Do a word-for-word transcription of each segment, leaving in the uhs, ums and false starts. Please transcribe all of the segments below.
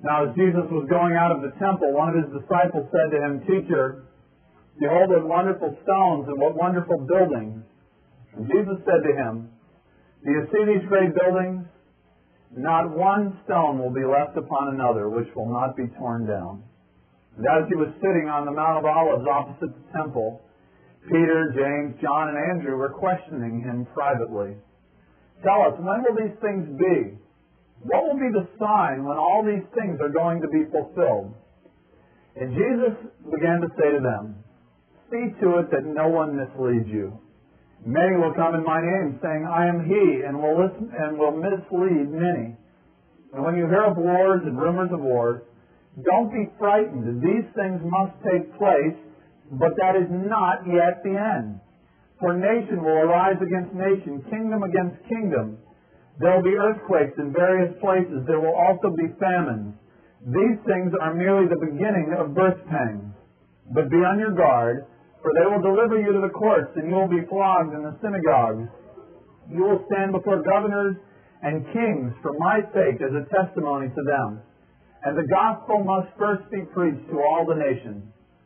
Now as Jesus was going out of the temple, one of his disciples said to him, "Teacher, behold what wonderful stones and what wonderful buildings." And Jesus said to him, "Do you see these great buildings? Not one stone will be left upon another which will not be torn down." And as he was sitting on the Mount of Olives opposite the temple, Peter, James, John, and Andrew were questioning him privately. "Tell us, when will these things be? What will be the sign when all these things are going to be fulfilled?" And Jesus began to say to them, "See to it that no one misleads you. Many will come in my name, saying, 'I am he,' and will listen and will mislead many. And when you hear of wars and rumors of wars, don't be frightened. These things must take place, but that is not yet the end. For nation will arise against nation, kingdom against kingdom. There will be earthquakes in various places. There will also be famines. These things are merely the beginning of birth pangs. But be on your guard, for they will deliver you to the courts, and you will be flogged in the synagogues. You will stand before governors and kings for my sake as a testimony to them. And the gospel must first be preached to all the nations.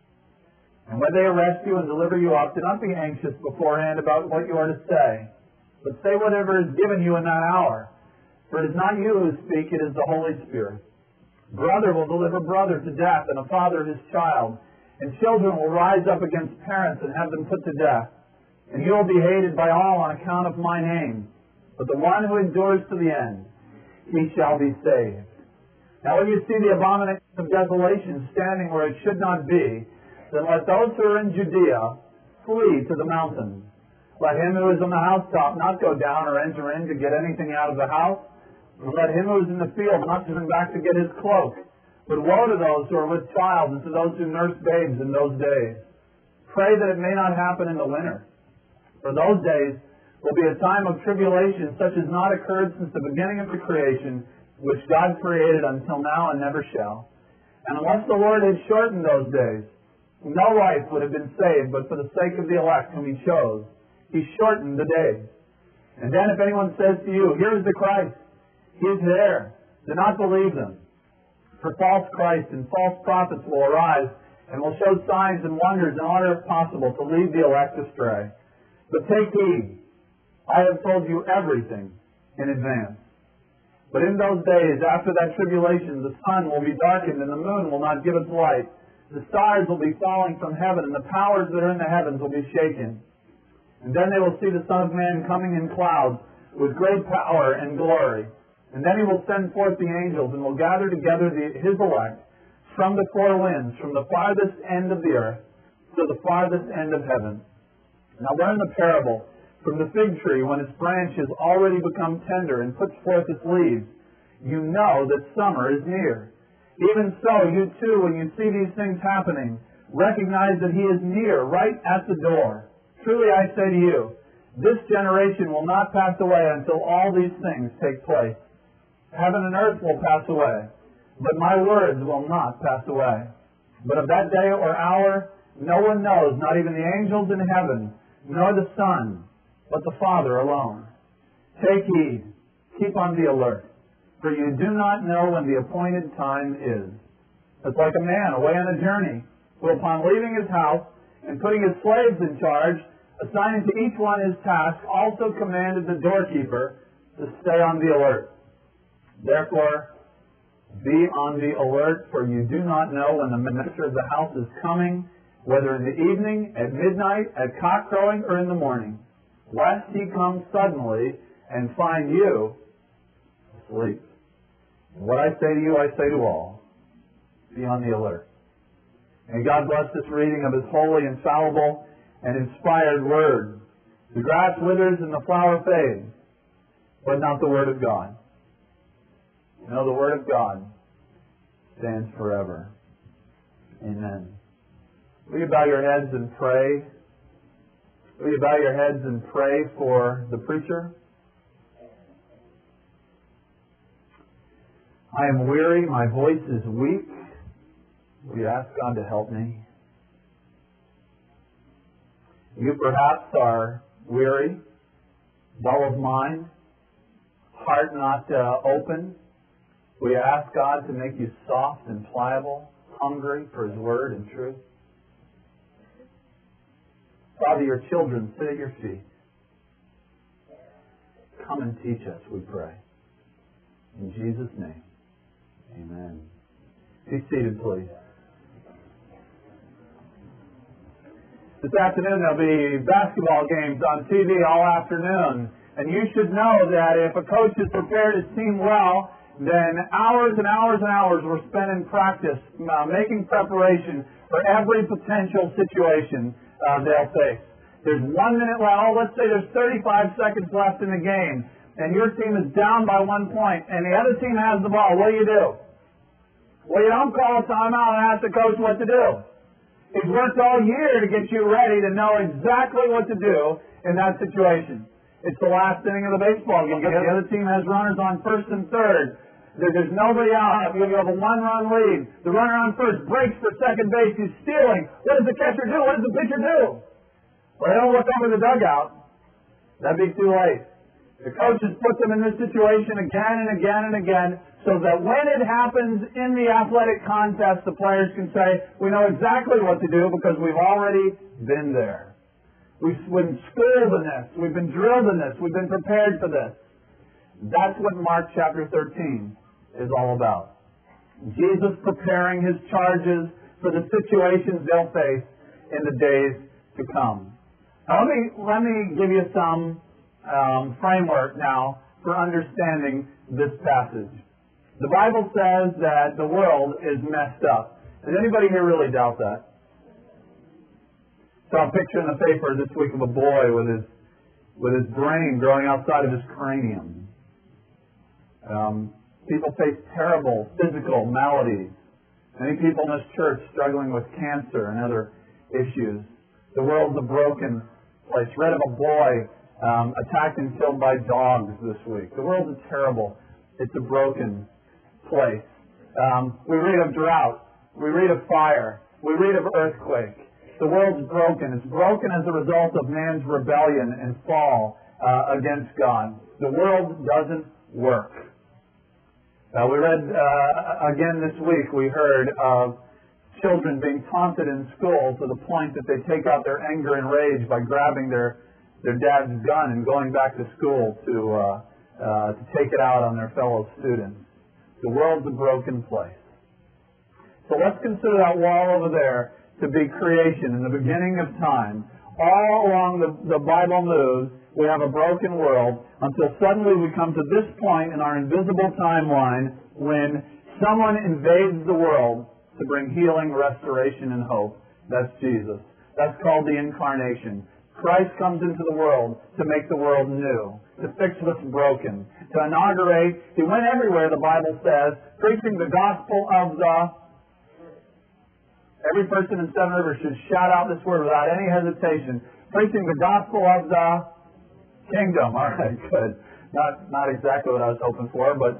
And when they arrest you and deliver you up, do not be anxious beforehand about what you are to say, but say whatever is given you in that hour. For it is not you who speak, it is the Holy Spirit. Brother will deliver brother to death, and a father his child. And children will rise up against parents and have them put to death. And you will be hated by all on account of my name. But the one who endures to the end, he shall be saved. Now when you see the abomination of desolation standing where it should not be, then let those who are in Judea flee to the mountains. Let him who is on the housetop not go down or enter in to get anything out of the house. And let him who is in the field not turn back to get his cloak. But woe to those who are with child and to those who nurse babes in those days. Pray that it may not happen in the winter. For those days will be a time of tribulation such as not occurred since the beginning of the creation, which God created until now and never shall. And unless the Lord had shortened those days, no life would have been saved, but for the sake of the elect whom he chose, he shortened the days. And then if anyone says to you, 'Here is the Christ,' he is there. Do not believe them. For false Christs and false prophets will arise and will show signs and wonders in order, if possible, to lead the elect astray. But take heed, I have told you everything in advance. But in those days, after that tribulation, the sun will be darkened and the moon will not give its light. The stars will be falling from heaven and the powers that are in the heavens will be shaken. And then they will see the Son of Man coming in clouds with great power and glory. And then he will send forth the angels and will gather together the, his elect from the four winds, from the farthest end of the earth to the farthest end of heaven. Now learn the parable from the fig tree. When its branch has already become tender and puts forth its leaves, you know that summer is near. Even so, you too, when you see these things happening, recognize that he is near, right at the door. Truly I say to you, this generation will not pass away until all these things take place. Heaven and earth will pass away, but my words will not pass away. But of that day or hour no one knows, not even the angels in heaven, nor the Son, but the Father alone. Take heed, keep on the alert, for you do not know when the appointed time is. It's like a man away on a journey, who upon leaving his house and putting his slaves in charge, assigning to each one his task, also commanded the doorkeeper to stay on the alert. Therefore, be on the alert, for you do not know when the master of the house is coming, whether in the evening, at midnight, at cock-crowing, or in the morning, lest he come suddenly and find you asleep. And what I say to you, I say to all, be on the alert. May God bless this reading of His holy, infallible, and inspired Word. The grass withers and the flower fades, but not the Word of God. You know, the Word of God stands forever. Amen. Will you bow your heads and pray? Will you bow your heads and pray for the preacher? I am weary. My voice is weak. Will you ask God to help me? You perhaps are weary, dull of mind, heart not uh, open, Will you ask God to make you soft and pliable, hungry for His Word and truth? Father, your children sit at your feet. Come and teach us, we pray. In Jesus' name, amen. Be seated, please. This afternoon there'll be basketball games on T V all afternoon. And you should know that if a coach has prepared his team well, then hours and hours and hours were spent in practice, uh, making preparation for every potential situation uh, they'll face. There's one minute left. Oh, let's say there's thirty-five seconds left in the game, and your team is down by one point, and the other team has the ball. What do you do? Well, you don't call a timeout and ask the coach what to do. He's worked all year to get you ready to know exactly what to do in that situation. It's the last inning of the baseball game. The other team has runners on first and third. There's nobody out. You have a one-run lead. The runner on first breaks for second base. He's stealing. What does the catcher do? What does the pitcher do? Well, they don't look over the dugout. That'd be too late. The coaches put them in this situation again and again and again so that when it happens in the athletic contest, the players can say, we know exactly what to do because we've already been there. We've been schooled in this. We've been drilled in this. We've been prepared for this. That's what Mark chapter thirteen is all about. Jesus preparing His charges for the situations they'll face in the days to come. Now let me, let me give you some um, framework now for understanding this passage. The Bible says that the world is messed up. Does anybody here really doubt that? Saw a picture in the paper this week of a boy with his with his brain growing outside of his cranium. Um, people face terrible physical maladies. Many people in this church struggling with cancer and other issues. The world's a broken place. Read of a boy um, attacked and killed by dogs this week. The world's a terrible, it's a broken place. Um, we read of drought. We read of fire. We read of earthquake. The world's broken. It's broken as a result of man's rebellion and fall uh, against God. The world doesn't work. Uh, we read, uh, again this week, we heard of children being taunted in school to the point that they take out their anger and rage by grabbing their, their dad's gun and going back to school to, uh, uh, to take it out on their fellow students. The world's a broken place. So let's consider that wall over there to be creation in the beginning of time. All along the, the Bible moves, we have a broken world until suddenly we come to this point in our invisible timeline when someone invades the world to bring healing, restoration, and hope. That's Jesus. That's called the incarnation. Christ comes into the world to make the world new, to fix what's broken, to inaugurate. He went everywhere, the Bible says, preaching the gospel of the... Every person in Seven Rivers should shout out this word without any hesitation. Preaching the gospel of the kingdom. All right, good. Not not exactly what I was hoping for, but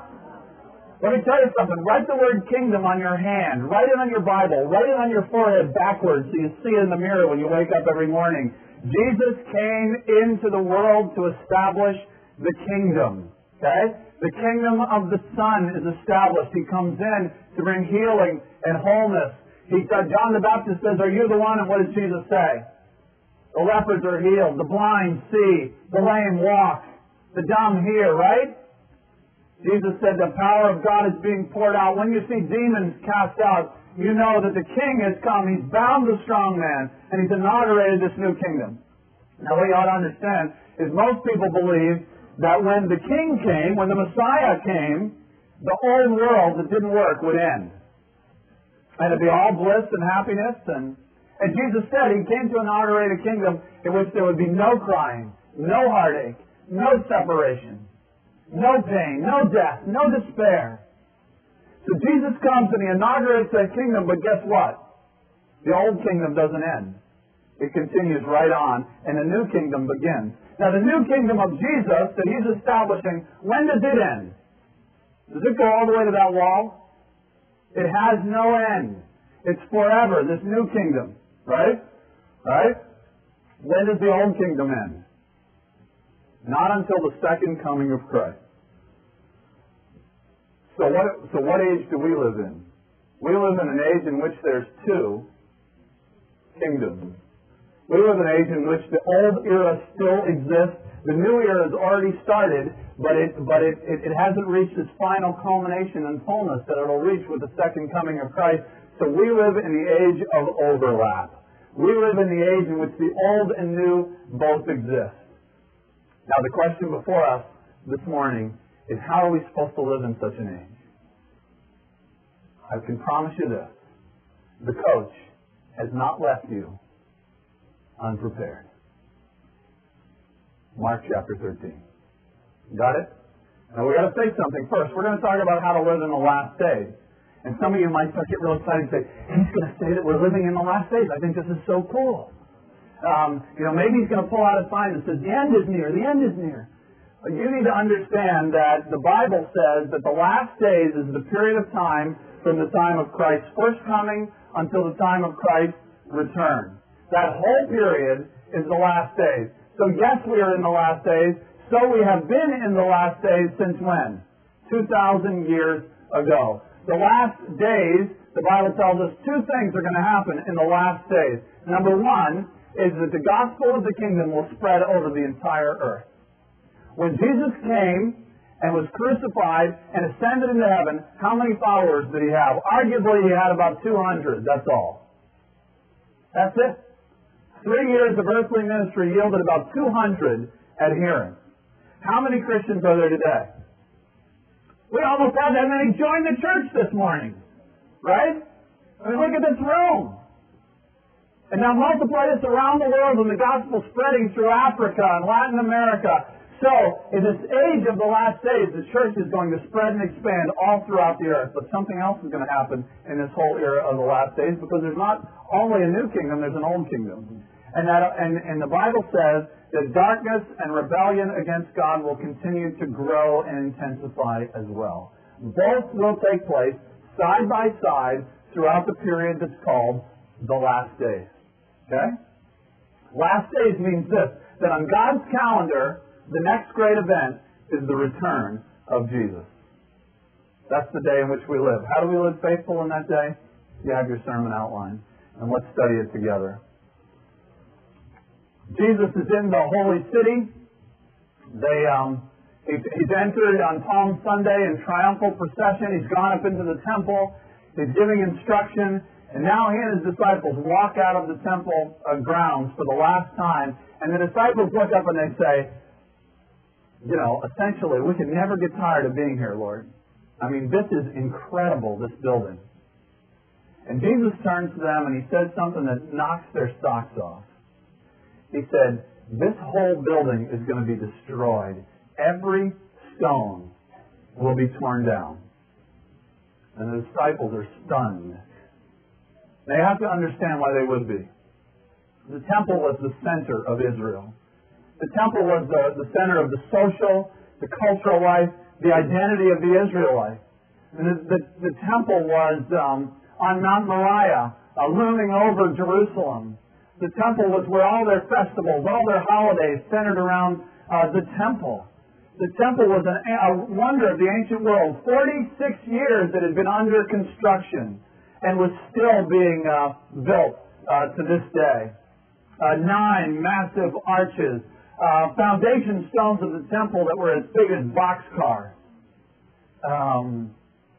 let me tell you something. Write the word kingdom on your hand. Write it on your Bible. Write it on your forehead backwards so you see it in the mirror when you wake up every morning. Jesus came into the world to establish the kingdom. Okay? The kingdom of the Son is established. He comes in to bring healing and wholeness. He said, John the Baptist says, are you the one? And what does Jesus say? The lepers are healed. The blind see. The lame walk. The dumb hear, right? Jesus said the power of God is being poured out. When you see demons cast out, you know that the King has come. He's bound the strong man, and He's inaugurated this new kingdom. Now, what you ought to understand is most people believe that when the King came, when the Messiah came, the old world that didn't work would end. And it'd be all bliss and happiness. And, and Jesus said He came to inaugurate a kingdom in which there would be no crying, no heartache, no separation, no pain, no death, no despair. So Jesus comes and He inaugurates that kingdom, but guess what? The old kingdom doesn't end. It continues right on, and a new kingdom begins. Now, the new kingdom of Jesus that He's establishing, when does it end? Does it go all the way to that wall? It has no end. It's forever, this new kingdom. Right? Right? When does the old kingdom end? Not until the second coming of Christ. So what, so what age do we live in? We live in an age in which there's two kingdoms. We live in an age in which the old era still exists. The new era has already started, but it but it, it, it hasn't reached its final culmination and fullness that it'll reach with the second coming of Christ. So we live in the age of overlap. We live in the age in which the old and new both exist. Now the question before us this morning is, how are we supposed to live in such an age? I can promise you this. The coach has not left you unprepared. Mark chapter thirteen. Got it? Now we got to say something first. We're going to talk about how to live in the last days. And some of you might start to get real excited and say, he's going to say that we're living in the last days. I think this is so cool. Um, you know, maybe he's going to pull out a sign that says, the end is near, the end is near. But you need to understand that the Bible says that the last days is the period of time from the time of Christ's first coming until the time of Christ's return. That whole period is the last days. So yes, we are in the last days. So we have been in the last days since when? two thousand years ago. The last days, the Bible tells us two things are going to happen in the last days. Number one is that the gospel of the kingdom will spread over the entire earth. When Jesus came and was crucified and ascended into heaven, how many followers did he have? Arguably, he had about two hundred, that's all. That's it. Three years of earthly ministry yielded about two hundred adherents. How many Christians are there today? We almost had that many join the church this morning. Right? I mean, look at this room. And now multiply this around the world and the gospel spreading through Africa and Latin America. So, in this age of the last days, the church is going to spread and expand all throughout the earth. But something else is going to happen in this whole era of the last days, because there's not only a new kingdom, there's an old kingdom. And, that, and, and the Bible says that darkness and rebellion against God will continue to grow and intensify as well. Both will take place side by side throughout the period that's called the last days. Okay? Last days means this, that on God's calendar, the next great event is the return of Jesus. That's the day in which we live. How do we live faithful in that day? You have your sermon outline, and let's study it together. Jesus is in the holy city. They, um, he's, he's entered on Palm Sunday in triumphal procession. He's gone up into the temple. He's giving instruction. And now he and his disciples walk out of the temple uh, grounds for the last time. And the disciples look up and they say, you know, essentially, we can never get tired of being here, Lord. I mean, this is incredible, this building. And Jesus turns to them and he says something that knocks their socks off. He said, this whole building is going to be destroyed. Every stone will be torn down. And the disciples are stunned. They have to understand why they would be. The temple was the center of Israel. The temple was the, the center of the social, the cultural life, the identity of the Israelites. And the, the, the temple was um, on Mount Moriah, uh, looming over Jerusalem. The temple was where all their festivals, all their holidays centered around uh, the temple. The temple was an, a wonder of the ancient world. forty-six years it had been under construction and was still being uh, built uh, to this day. Uh, nine massive arches, uh, foundation stones of the temple that were as big as boxcars. Um,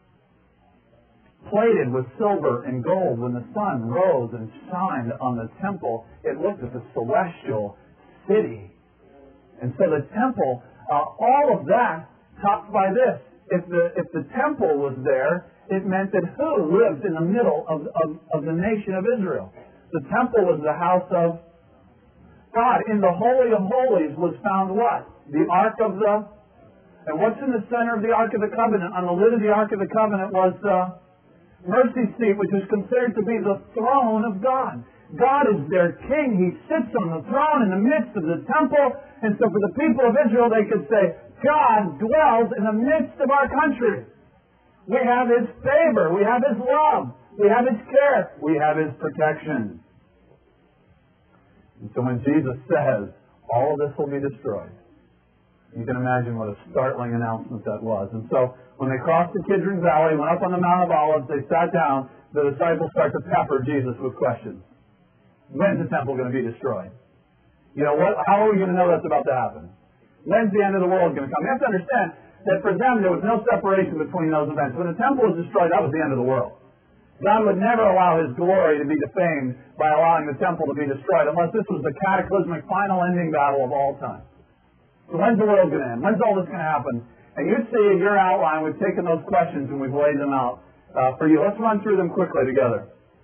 plated with silver and gold. When the sun rose and shined on the temple, it looked at the celestial city. And so the temple, uh, all of that topped by this. If the if the temple was there, it meant that who lived in the middle of, of, of the nation of Israel? The temple was the house of God. In the Holy of Holies was found what? The Ark of the... And what's in the center of the Ark of the Covenant? On the lid of the Ark of the Covenant was the mercy seat, which is considered to be the throne of God. God is their king. He sits on the throne in the midst of the temple. And so for the people of Israel, they could say, God dwells in the midst of our country. We have His favor. We have His love. We have His care. We have His protection. And so when Jesus says, all of this will be destroyed, You can imagine what a startling announcement that was. And so when they crossed the Kidron Valley, went up on the Mount of Olives, they sat down, the disciples start to pepper Jesus with questions. When's the temple going to be destroyed? You know, what? How are we going to know that's about to happen? When's the end of the world going to come? You have to understand that for them there was no separation between those events. When the temple was destroyed, that was the end of the world. God would never allow His glory to be defamed by allowing the temple to be destroyed unless this was the cataclysmic final ending battle of all time. So when's the world going to end? When's all this going to happen? And you see in your outline, we've taken those questions and we've laid them out uh, for you. Let's run through them quickly together.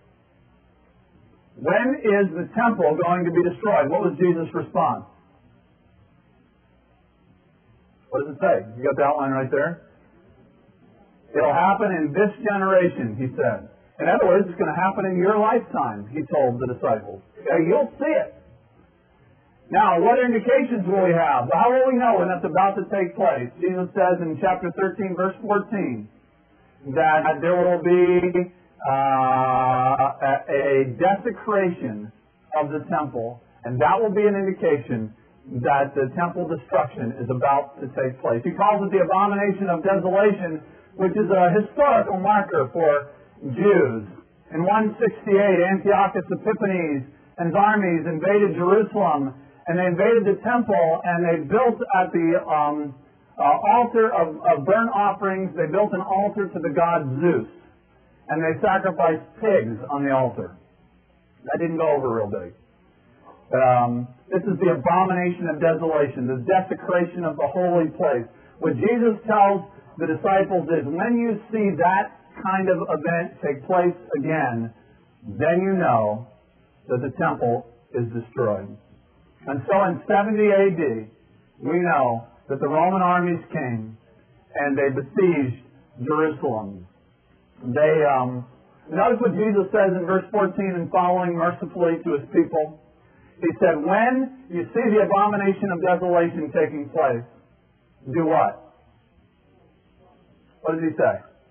When is the temple going to be destroyed? What was Jesus' response? What does it say? You got the outline right there? It'll happen in this generation, He said. In other words, it's going to happen in your lifetime, He told the disciples. Okay, you'll see it. Now, what indications will we have? How will we know when that's about to take place? Jesus says in chapter thirteen, verse fourteen, that there will be uh, a desecration of the temple, and that will be an indication that the temple destruction is about to take place. He calls it the abomination of desolation, which is a historical marker for Jews. In one sixty-eight, Antiochus Epiphanes and his armies invaded Jerusalem, and they invaded the temple, and they built at the um, uh, altar of, of burnt offerings, they built an altar to the god Zeus, and they sacrificed pigs on the altar. That didn't go over real big. Um, this is the abomination of desolation, the desecration of the holy place. What Jesus tells the disciples is, when you see that kind of event take place again, then you know that the temple is destroyed. And so in seventy A D, we know that the Roman armies came and they besieged Jerusalem. They, um, notice what Jesus says in verse fourteen and following mercifully to His people. He said, when you see the abomination of desolation taking place, do what? What does He say?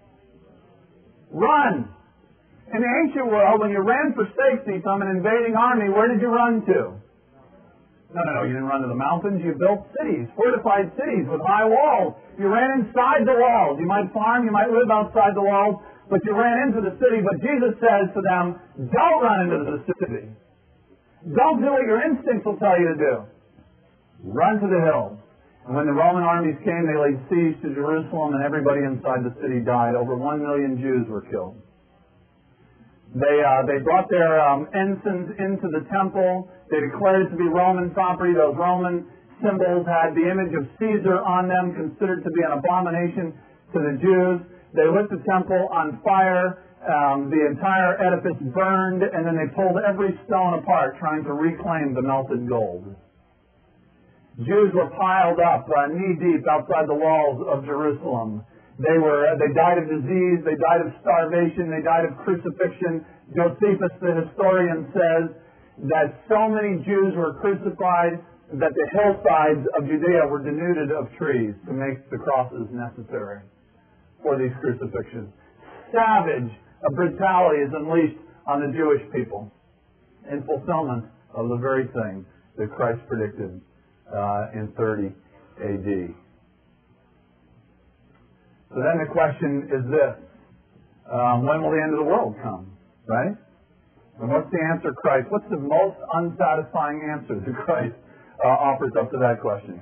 Run! In the ancient world, when you ran for safety from an invading army, where did you run to? No, no, no, you didn't run to the mountains. You built cities, fortified cities with high walls. You ran inside the walls. You might farm, you might live outside the walls, but you ran into the city. But Jesus says to them, don't run into the city. Don't do what your instincts will tell you to do. Run to the hills. And when the Roman armies came, they laid siege to Jerusalem, and everybody inside the city died. Over one million Jews were killed. They uh, they brought their um, ensigns into the temple. They declared it to be Roman property. Those Roman symbols had the image of Caesar on them, considered to be an abomination to the Jews. They lit the temple on fire. Um, the entire edifice burned, and then they pulled every stone apart, trying to reclaim the melted gold. Jews were piled up uh, knee-deep outside the walls of Jerusalem. They were, they died of disease, they died of starvation, they died of crucifixion. Josephus, the historian, says that so many Jews were crucified that the hillsides of Judea were denuded of trees to make the crosses necessary for these crucifixions. Savage a brutality is unleashed on the Jewish people in fulfillment of the very thing that Christ predicted uh, in thirty A D. So then the question is this. Um, when will the end of the world come? Right? And what's the answer Christ? What's the most unsatisfying answer that Christ uh, offers up to that question?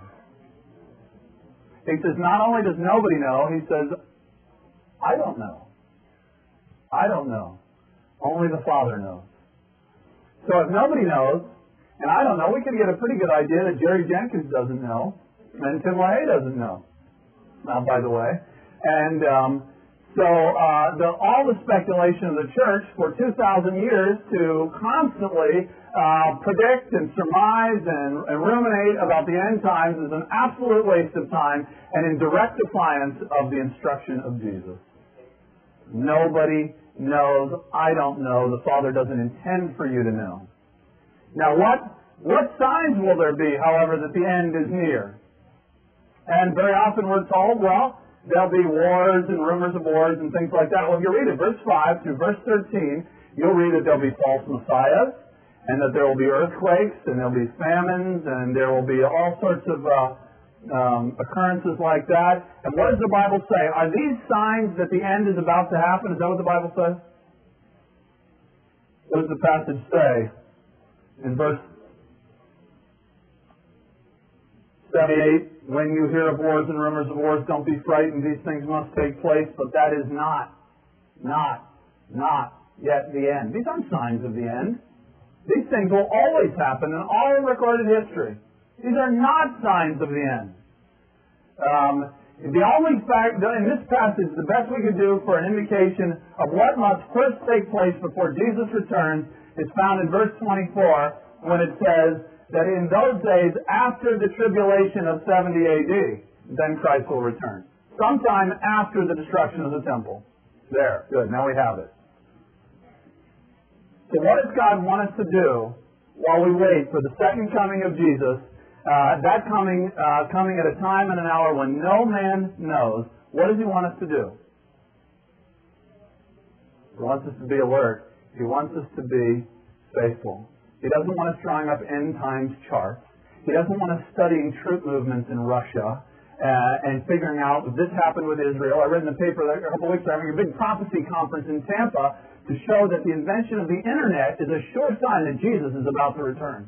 He says, not only does nobody know, He says, I don't know. I don't know. Only the Father knows. So if nobody knows, and I don't know, we can get a pretty good idea that Jerry Jenkins doesn't know, and Tim LaHaye doesn't know. Now, by the way. And um, so uh, the, all the speculation of the church for two thousand years to constantly uh, predict and surmise and, and ruminate about the end times is an absolute waste of time and in direct defiance of the instruction of Jesus. Nobody knows. I don't know. The Father doesn't intend for you to know. Now, what what signs will there be, however, that the end is near? And very often we're told, well, there'll be wars and rumors of wars and things like that. Well, if you read it, verse five through verse thirteen, you'll read that there'll be false messiahs, and that there will be earthquakes, and there'll be famines, and there will be all sorts of uh, um, occurrences like that. And what does the Bible say? Are these signs that the end is about to happen? Is that what the Bible says? What does the passage say in verse seventy-eight? When you hear of wars and rumors of wars, don't be frightened. These things must take place, but that is not, not, not yet the end. These aren't signs of the end. These things will always happen in all recorded history. These are not signs of the end. Um, the only fact, in this passage, the best we could do for an indication of what must first take place before Jesus returns is found in verse twenty-four, when it says that in those days after the tribulation of seventy A D, then Christ will return. Sometime after the destruction of the temple. There. Good. Now we have it. So what does God want us to do while we wait for the second coming of Jesus? Uh, that coming, uh, coming at a time and an hour when no man knows. What does He want us to do? He wants us to be alert. He wants us to be faithful. He doesn't want us drawing up end times charts. He doesn't want us studying troop movements in Russia uh, and figuring out if this happened with Israel. I read in the paper a couple of weeks ago, having a big prophecy conference in Tampa to show that the invention of the internet is a sure sign that Jesus is about to return.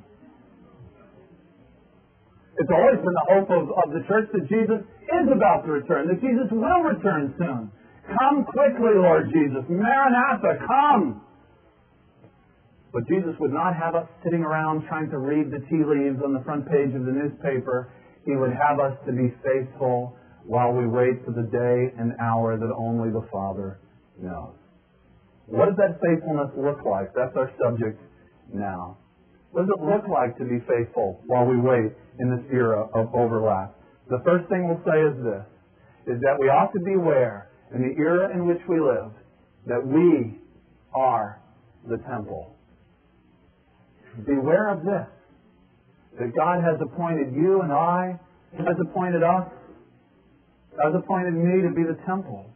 It's always been the hope of, of the church that Jesus is about to return, that Jesus will return soon. Come quickly, Lord Jesus. Maranatha, come. But Jesus would not have us sitting around trying to read the tea leaves on the front page of the newspaper. He would have us to be faithful while we wait for the day and hour that only the Father knows. What does that faithfulness look like? That's our subject now. What does it look like to be faithful while we wait in this era of overlap? The first thing we'll say is this, is that we ought to beware in the era in which we live that we are the temple. Beware of this, that God has appointed you and I, has appointed us, has appointed me to be the temple.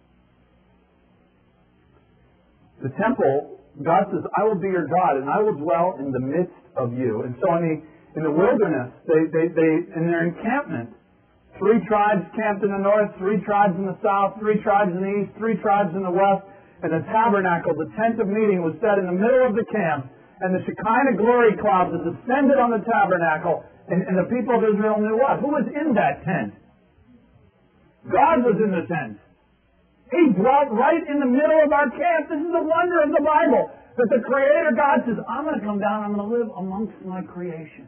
The temple, God says, I will be your God, and I will dwell in the midst of you. And so in the, in the wilderness, they, they, they, in their encampment, three tribes camped in the north, three tribes in the south, three tribes in the east, three tribes in the west, and the tabernacle, the tent of meeting, was set in the middle of the camp, and the Shekinah glory cloud that descended on the tabernacle, and, and the people of Israel knew what? Who was in that tent? God was in the tent. He dwelt right in the middle of our camp. This is the wonder of the Bible. That the Creator God says, I'm going to come down, I'm going to live amongst my creation.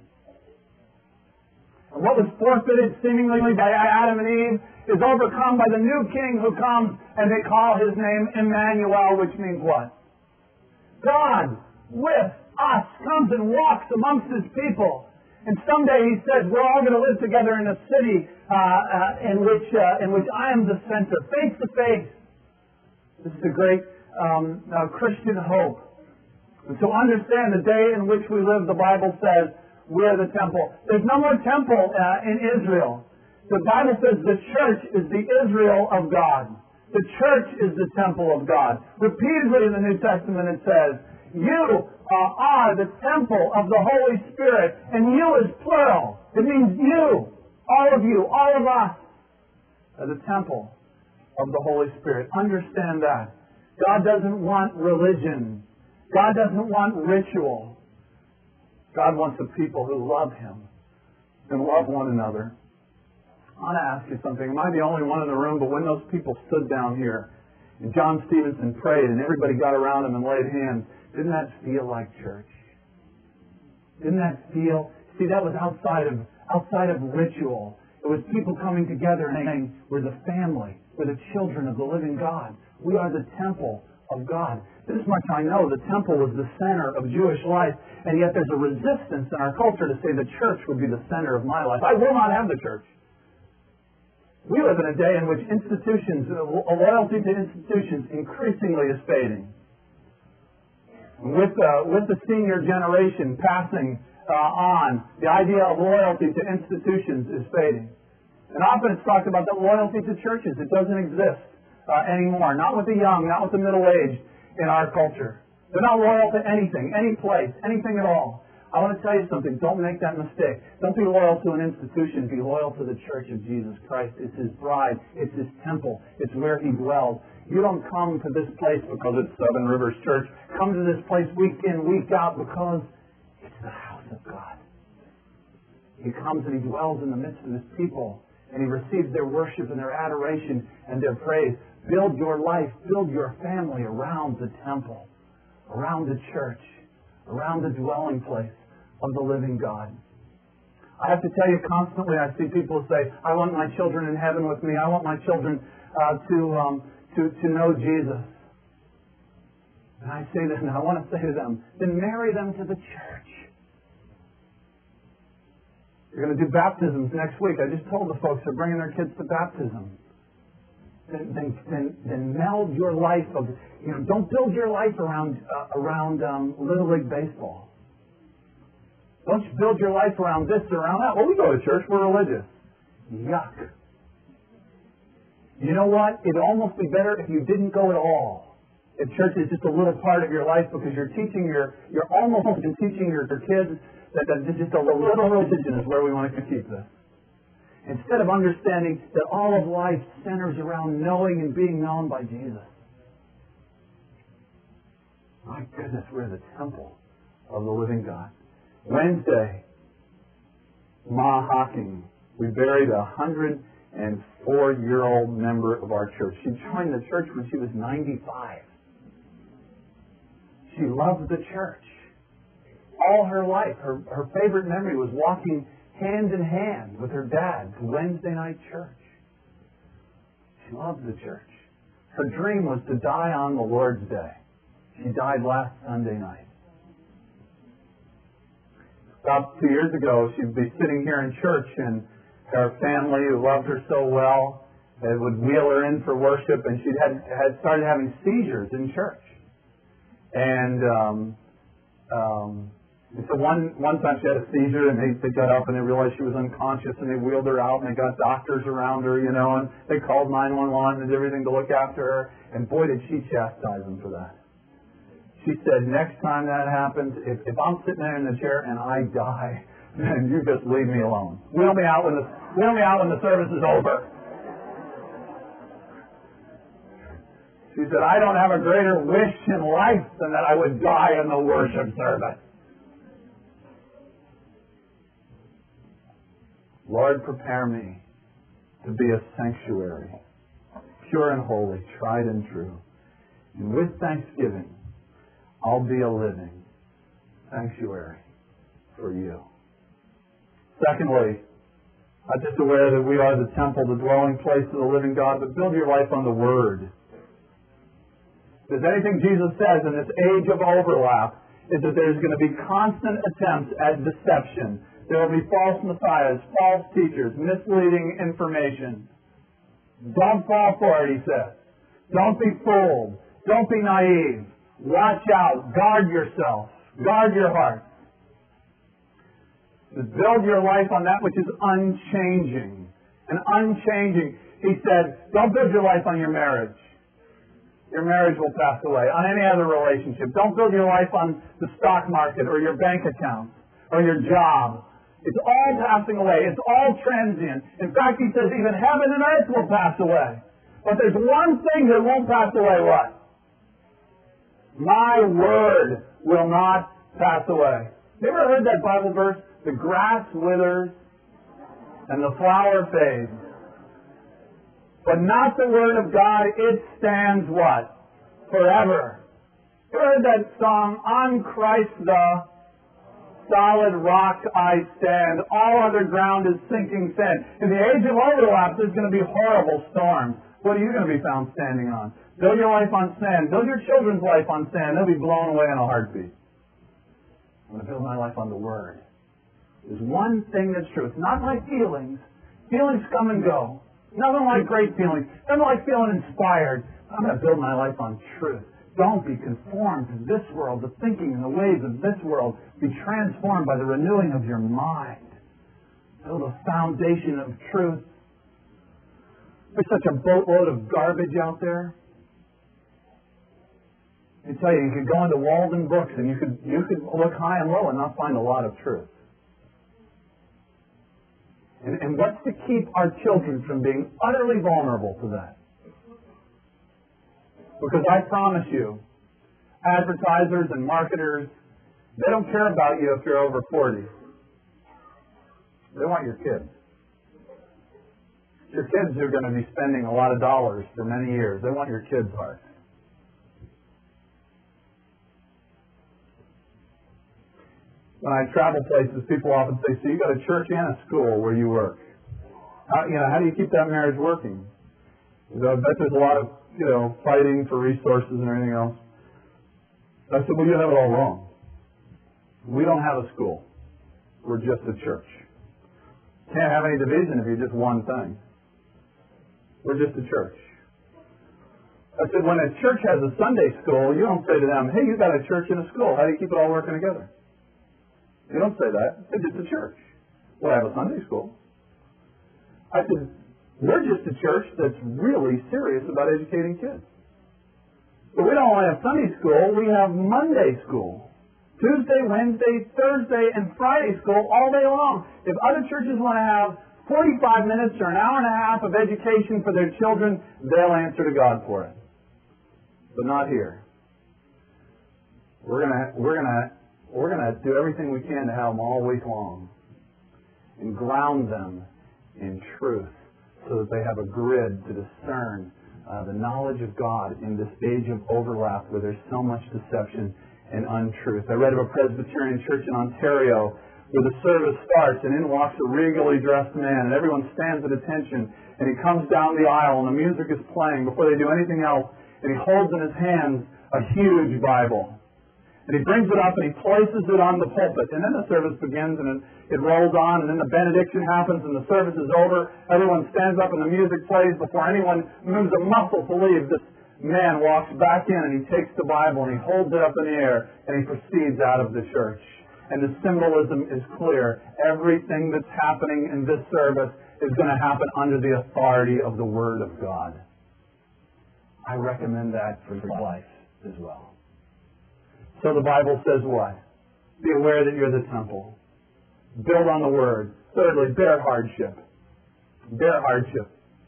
And what was forfeited seemingly by Adam and Eve is overcome by the new King who comes, and they call His name Emmanuel, which means what? God with us comes and walks amongst His people. And someday He says, we're all going to live together in a city uh, uh, in which uh, in which I am the center, face to face. This is a great um, uh, Christian hope. And so understand the day in which we live, the Bible says, we're the temple. There's no more temple uh, in Israel. The Bible says the church is the Israel of God. The church is the temple of God. Repeatedly in the New Testament it says, you uh, are the temple of the Holy Spirit, and you is plural. It means you, all of you, all of us, are the temple of the Holy Spirit. Understand that. God doesn't want religion. God doesn't want ritual. God wants a people who love Him and love one another. I want to ask you something. Am I the only one in the room? But when those people stood down here and John Stevenson prayed and everybody got around him and laid hands, didn't that feel like church? Didn't that feel? See, that was outside of outside of ritual. It was people coming together and saying, we're the family. We're the children of the living God. We are the temple of God. This much I know, the temple was the center of Jewish life, and yet there's a resistance in our culture to say the church would be the center of my life. I will not have the church. We live in a day in which institutions, a loyalty to institutions increasingly is fading. With, uh, with the senior generation passing uh, on, the idea of loyalty to institutions is fading. And often it's talked about that loyalty to churches. It doesn't exist uh, anymore. Not with the young, not with the middle-aged in our culture. They're not loyal to anything, any place, anything at all. I want to tell you something. Don't make that mistake. Don't be loyal to an institution. Be loyal to the church of Jesus Christ. It's His bride. It's His temple. It's where He dwells. You don't come to this place because it's Seven Rivers Church. Come to this place week in, week out because it's the house of God. He comes and He dwells in the midst of His people. And He receives their worship and their adoration and their praise. Build your life, build your family around the temple, around the church, around the dwelling place of the living God. I have to tell you, constantly I see people say, I want my children in heaven with me. I want my children uh, to, um, to, to know Jesus. And I say to them, I want to say to them, then marry them to the church. You're going to do baptisms next week. I just told the folks they're bringing their kids to baptism. Then, then, then, then meld your life of, you know, don't build your life around uh, around um, Little League baseball. Don't you build your life around this or around that. Well, we go to church. We're religious. Yuck. You know what? It'd almost be better if you didn't go at all. If church is just a little part of your life because you're teaching your, you're almost teaching your, your kids that, that just a little religion is where we want to keep this. Instead of understanding that all of life centers around knowing and being known by Jesus. My goodness, we're the temple of the living God. Wednesday, Ma Hawking, we buried a hundred and four-year-old member of our church. She joined the church when she was ninety-five. She loved the church. All her life, her, her favorite memory was walking hand in hand with her dad to Wednesday night church. She loved the church. Her dream was to die on the Lord's Day. She died last Sunday night. About two years ago, she'd be sitting here in church, and her family, who loved her so well, they would wheel her in for worship, and she had had started having seizures in church. And um, um, so one one time she had a seizure, and they, they got up and they realized she was unconscious, and they wheeled her out, and they got doctors around her, you know, and they called nine one one and everything to look after her. And boy, did she chastise them for that. She said, next time that happens, if, if I'm sitting there in the chair and I die, then you just leave me alone. Wheel me out when the wheel me out when the service is over. She said, I don't have a greater wish in life than that I would die in the worship service. Lord, prepare me to be a sanctuary, pure and holy, tried and true. And with thanksgiving, I'll be a living sanctuary for you. Secondly, I'm just aware that we are the temple, the dwelling place of the living God, but build your life on the Word. If there's anything Jesus says in this age of overlap, is that there's going to be constant attempts at deception. There will be false messiahs, false teachers, misleading information. Don't fall for it, he says. Don't be fooled. Don't be naive. Watch out. Guard yourself. Guard your heart. Just build your life on that which is unchanging. And unchanging. He said, don't build your life on your marriage. Your marriage will pass away. On any other relationship. Don't build your life on the stock market or your bank account or your job. It's all passing away. It's all transient. In fact, he says even heaven and earth will pass away. But there's one thing that won't pass away. What? My word will not pass away. You ever heard that Bible verse? The grass withers and the flower fades. But not the word of God. It stands what? Forever. You ever heard that song? On Christ the solid rock I stand. All other ground is sinking sand. In the age of overlap, there's going to be horrible storms. What are you going to be found standing on? Build your life on sand. Build your children's life on sand. They'll be blown away in a heartbeat. I'm going to build my life on the Word. There's one thing that's true. It's not my feelings. Feelings come and go. Nothing like great feelings. Nothing like feeling inspired. I'm going to build my life on truth. Don't be conformed to this world, the thinking and the ways of this world. Be transformed by the renewing of your mind. Build a foundation of truth. There's such a boatload of garbage out there. I tell you, you could go into Walden Books and you could you could look high and low and not find a lot of truth. And, and what's to keep our children from being utterly vulnerable to that? Because I promise you, advertisers and marketers, they don't care about you if you're over forty. They want your kids. Your kids are going to be spending a lot of dollars for many years. They want your kids' heart. When I travel places, people often say, so you got a church and a school where you work. How, you know, how do you keep that marriage working? I bet there's a lot of, you know, fighting for resources and everything else. I said, well, you have it all wrong. We don't have a school. We're just a church. Can't have any division if you're just one thing. We're just a church. I said, when a church has a Sunday school, you don't say to them, hey, you got a church and a school. How do you keep it all working together? You don't say that. It's just a church. Well, I have a Sunday school. I said, we're just a church that's really serious about educating kids. But we don't only have Sunday school, we have Monday school. Tuesday, Wednesday, Thursday, and Friday school all day long. If other churches want to have forty-five minutes or an hour and a half of education for their children, they'll answer to God for it. But not here. We're gonna we're gonna we're gonna do everything we can to have them all week long and ground them in truth so that they have a grid to discern uh, the knowledge of God in this age of overlap where there's so much deception and untruth. I read of a Presbyterian church in Ontario where the service starts and in walks a regally dressed man and everyone stands at attention and he comes down the aisle and the music is playing before they do anything else and he holds in his hands a huge Bible. And he brings it up and he places it on the pulpit. And then the service begins and it, it rolls on and then the benediction happens and the service is over. Everyone stands up and the music plays before anyone moves a muscle to leave. This man walks back in and he takes the Bible and he holds it up in the air and he proceeds out of the church. And the symbolism is clear. Everything that's happening in this service is going to happen under the authority of the Word of God. I recommend that for your life as well. So the Bible says what? Be aware that you're the temple. Build on the Word. Thirdly, bear hardship. Bear hardship.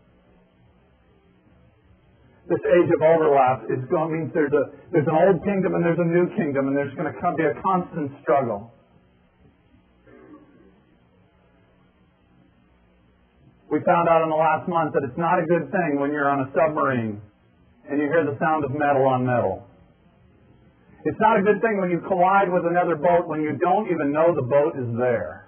This age of overlap is going means there's a there's an old kingdom and there's a new kingdom and there's going to come be a constant struggle. We found out in the last month that it's not a good thing when you're on a submarine and you hear the sound of metal on metal. It's not a good thing when you collide with another boat when you don't even know the boat is there.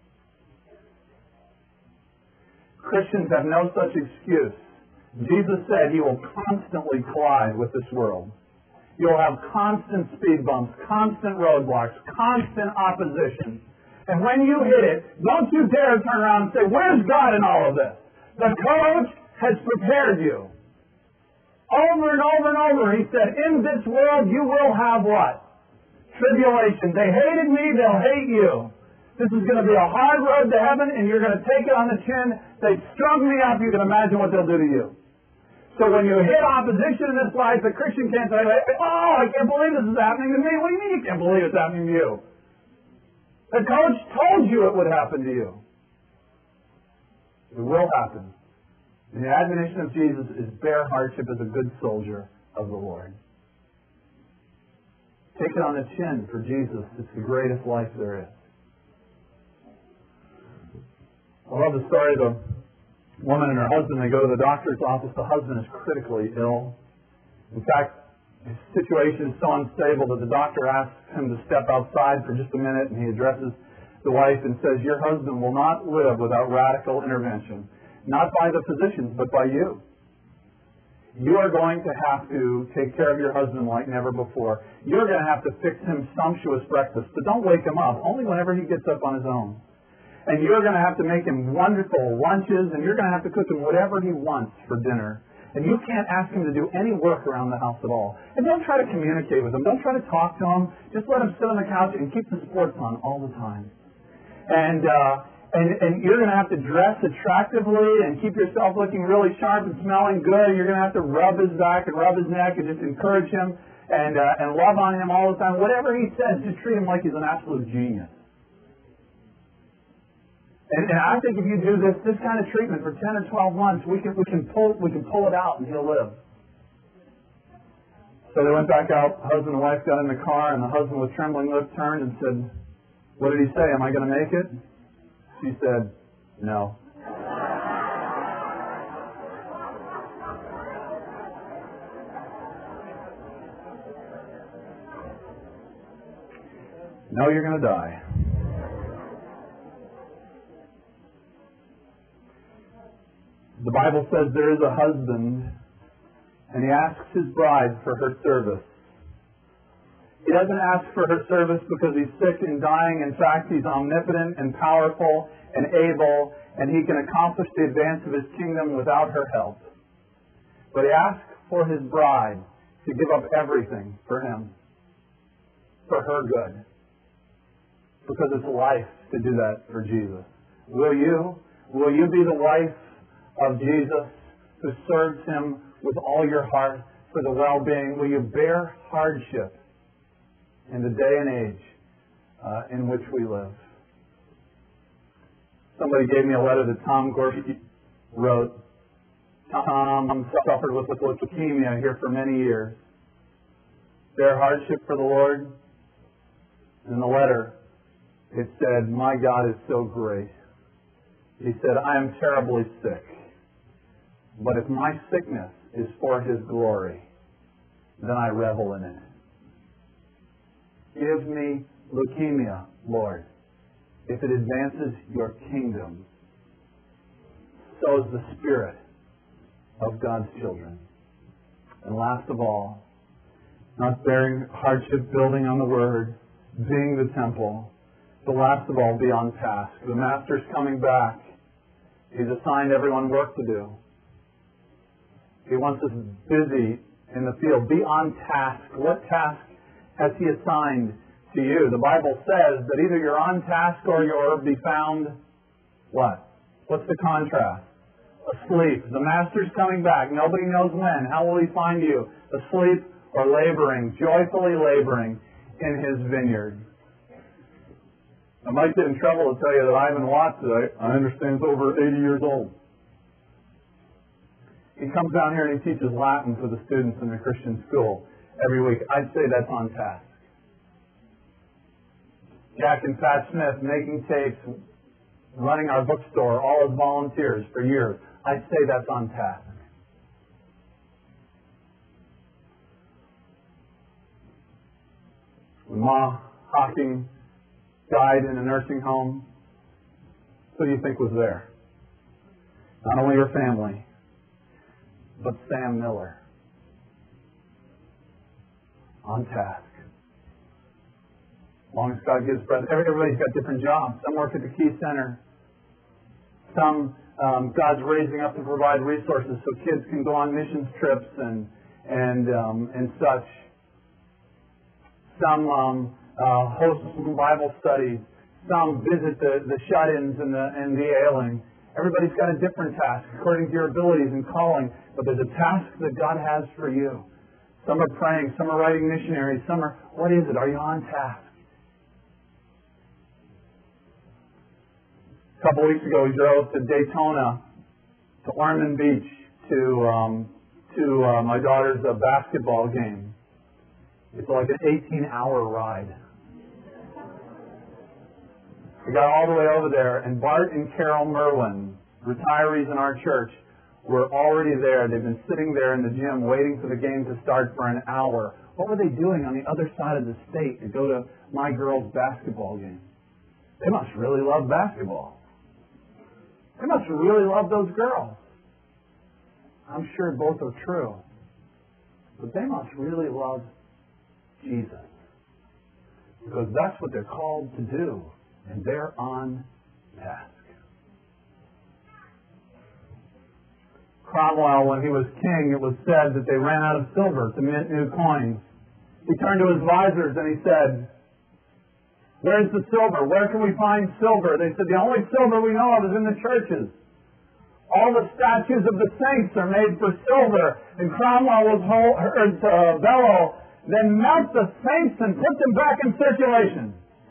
Christians have no such excuse. Jesus said he will constantly collide with this world. You'll have constant speed bumps, constant roadblocks, constant opposition. And when you hit it, don't you dare turn around and say, where's God in all of this? The coach has prepared you. Over and over and over, he said, in this world you will have what? Tribulation. They hated me, they'll hate you. This is going to be a hard road to heaven, and you're going to take it on the chin. They strung me up, you can imagine what they'll do to you. So when you hit opposition in this life, the Christian can't say, oh, I can't believe this is happening to me. What do you mean you can't believe it's happening to you? The coach told you it would happen to you. It will happen. And the admonition of Jesus is bear hardship as a good soldier of the Lord. Take it on the chin for Jesus. It's the greatest life there is. I love the story of a woman and her husband. They go to the doctor's office. The husband is critically ill. In fact, his situation is so unstable that the doctor asks him to step outside for just a minute, and he addresses the wife and says, your husband will not live without radical intervention. Not by the physicians, but by you. You are going to have to take care of your husband like never before. You're going to have to fix him sumptuous breakfast, but don't wake him up, only whenever he gets up on his own. And you're going to have to make him wonderful lunches, and you're going to have to cook him whatever he wants for dinner. And you can't ask him to do any work around the house at all. And don't try to communicate with him. Don't try to talk to him. Just let him sit on the couch and keep the sports on all the time. And uh, and, and you're going to have to dress attractively and keep yourself looking really sharp and smelling good. You're going to have to rub his back and rub his neck and just encourage him. and uh, and love on him all the time. Whatever he says, just treat him like he's an absolute genius. And, and I think if you do this this kind of treatment for ten or twelve months, we can we can pull we can pull it out and he'll live. So they went back out. Husband and wife got in the car, and the husband with trembling lips turned and said, "What did he say? Am I going to make it?" She said, "No." No, you're going to die. The Bible says there is a husband, and he asks his bride for her service. He doesn't ask for her service because he's sick and dying. In fact, he's omnipotent and powerful and able, and he can accomplish the advance of his kingdom without her help. But he asks for his bride to give up everything for him, for her good, because it's life to do that for Jesus. Will you? Will you be the wife of Jesus who serves him with all your heart for the well-being? Will you bear hardship in the day and age uh, in which we live? Somebody gave me a letter that Tom Gorski wrote. Tom suffered with leukemia here for many years. Bear hardship for the Lord. In the letter, it said, "My God is so great." He said, "I am terribly sick. But if my sickness is for His glory, then I revel in it. Give me leukemia, Lord, if it advances your kingdom." So is the spirit of God's children. And last of all, not bearing hardship, building on the Word, being the temple, but last of all, be on task. The Master's coming back. He's assigned everyone work to do. He wants us busy in the field. Be on task. What task has He assigned to you? The Bible says that either you're on task or you'll be found, what? What's the contrast? Asleep. The Master's coming back. Nobody knows when. How will He find you? Asleep or laboring, joyfully laboring in His vineyard. I might get in trouble to tell you that Ivan Watts, I understand, is over eighty years old. He comes down here and he teaches Latin for the students in the Christian school every week. I'd say that's on task. Jack and Pat Smith making tapes, running our bookstore, all as volunteers for years. I'd say that's on task. When Ma Hocking died in a nursing home, who do you think was there? Not only her family, but Sam Miller. On task. As long as God gives breath. Everybody's got different jobs. Some work at the Key Center. Some um, God's raising up to provide resources so kids can go on missions trips and and um, and such. Some um, uh, host some Bible studies. Some visit the, the shut-ins and the and the ailing. Everybody's got a different task according to your abilities and calling, but there's a task that God has for you. Some are praying, some are writing missionaries, some are, what is it? Are you on task? A couple weeks ago, we drove to Daytona, to Ormond Beach, to um, to uh, my daughter's uh, basketball game. It's like an eighteen-hour ride. We got all the way over there, and Bart and Carol Merwin, retirees in our church, were already there. They've been sitting there in the gym waiting for the game to start for an hour. What were they doing on the other side of the state to go to my girls' basketball game? They must really love basketball. They must really love those girls. I'm sure both are true. But they must really love Jesus. Because that's what they're called to do. And they're on task. Cromwell, when he was king, it was said that they ran out of silver to mint new coins. He turned to his advisors and he said, "Where's the silver? Where can we find silver?" They said, "The only silver we know of is in the churches. All the statues of the saints are made for silver." And Cromwell was heard to bellow then melt the saints and put them back in circulation.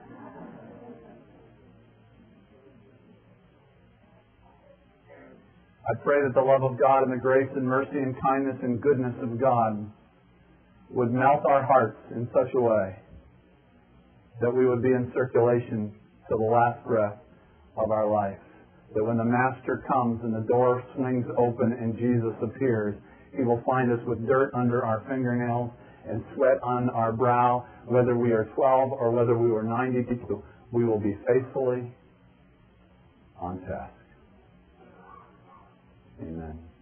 I pray that the love of God and the grace and mercy and kindness and goodness of God would melt our hearts in such a way that we would be in circulation to the last breath of our life. That when the Master comes and the door swings open and Jesus appears, He will find us with dirt under our fingernails and sweat on our brow. Whether we are twelve or whether we were ninety-two, we will be faithfully on task. Amen.